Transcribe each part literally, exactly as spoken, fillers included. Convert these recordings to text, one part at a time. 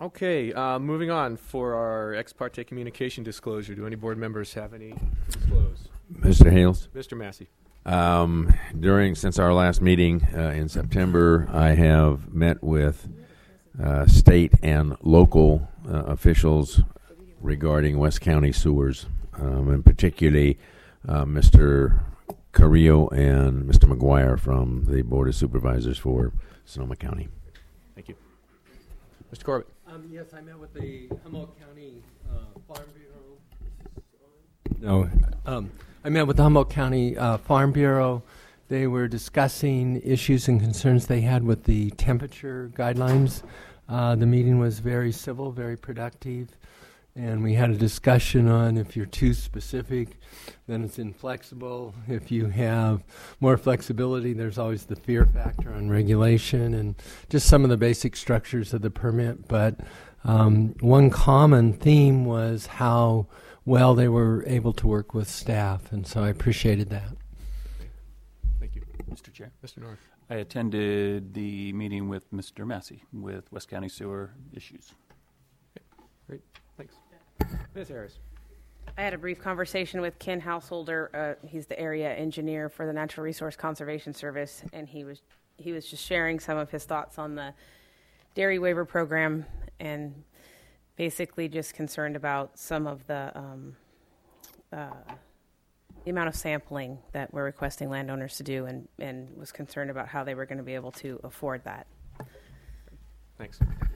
Okay, uh, moving on for our ex parte communication disclosure. Do any board members have any to disclose? Mister Hales? Mister Massey. Um, during, since our last meeting uh, in September, I have met with uh, state and local uh, officials regarding West County sewers, um, and particularly uh, Mister Carrillo and Mister McGuire from the Board of Supervisors for Sonoma County. Thank you. Mister Corbett. Um, yes, I met with the Humboldt County uh, Farm Bureau. No, um, I met with the Humboldt County uh, Farm Bureau. They were discussing issues and concerns they had with the temperature guidelines. Uh, the meeting was very civil, very productive, and we had a discussion on if you're too specific, then it's inflexible. If you have more flexibility, there's always the fear factor on regulation and just some of the basic structures of the permit. But um, one common theme was how well they were able to work with staff, and so I appreciated that. Thank you. Mister Chair. Mister North. I attended the meeting with Mister Massey with West County Sewer issues. Okay. Great. Thanks. Miz Harris. I had a brief conversation with Ken Householder. Uh, he's the area engineer for the Natural Resource Conservation Service, and he was he was just sharing some of his thoughts on the dairy waiver program, and basically just concerned about some of the um, uh, the amount of sampling that we're requesting landowners to do, and, and was concerned about how they were going to be able to afford that. Thanks.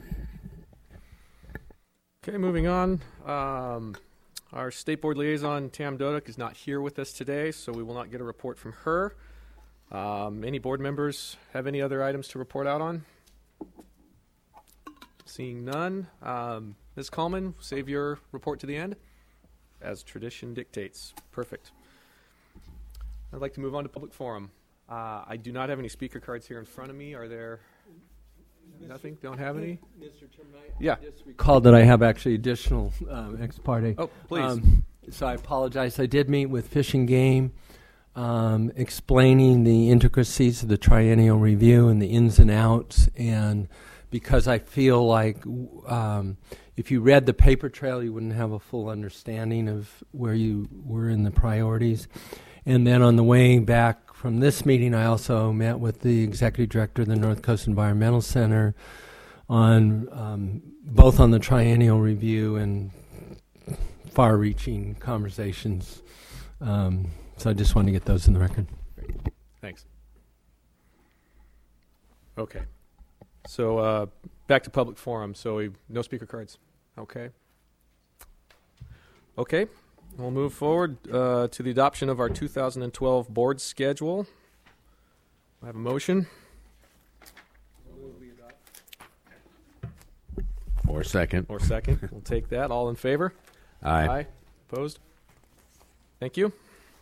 Okay, moving on. Um, our State Board Liaison, Tam Dodek, is not here with us today, so we will not get a report from her. Um, any board members have any other items to report out on? Seeing none. Um, Miz Coleman, save your report to the end, as tradition dictates. Perfect. I'd like to move on to public forum. Uh, I do not have any speaker cards here in front of me. Are there nothing? Don't have any? Mister Chairman, I Yeah. just recalled that I have actually additional um, ex parte. Oh, please. Um, so I apologize. I did meet with Fish and Game, um, explaining the intricacies of the triennial review and the ins and outs, and because I feel like um, if you read the paper trail, you wouldn't have a full understanding of where you were in the priorities. And then on the way back from this meeting, I also met with the executive director of the North Coast Environmental Center on um, both on the triennial review and far-reaching conversations. Um, so I just wanted to get those in the record. Great. Thanks. Okay. So uh, back to public forum. So we, no speaker cards. Okay. Okay. We'll move forward uh, to the adoption of our two thousand twelve board schedule. I have a motion. Or second. Or second. We'll take that. All in favor? Aye. Aye. Opposed? Thank you.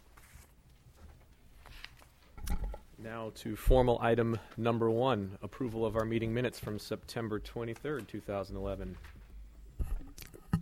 Now to formal item number one, approval of our meeting minutes from September twenty-third, two thousand eleven.